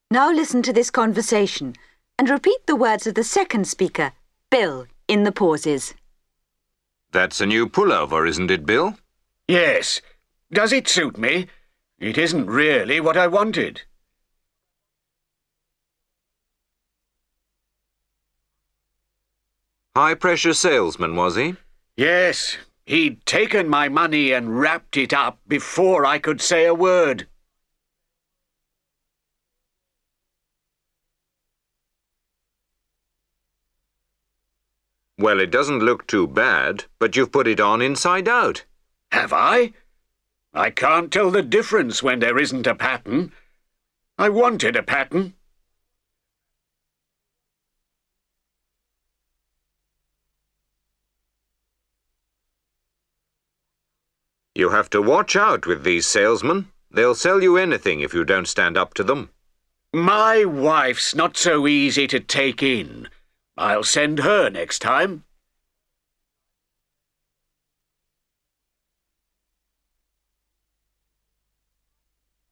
Now listen to this conversation and repeat the words of the second speaker, Bill, in the pauses. That's a new pullover, isn't it, Bill? Yes. Does it suit me? It isn't really what I wanted. High-pressure salesman, was he? Yes. He'd taken my money and wrapped it up before I could say a word. Well, it doesn't look too bad, but you've put it on inside out. Have I? I can't tell the difference when there isn't a pattern. I wanted a pattern. You have to watch out with these salesmen. They'll sell you anything if you don't stand up to them. My wife's not so easy to take in. I'll send her next time.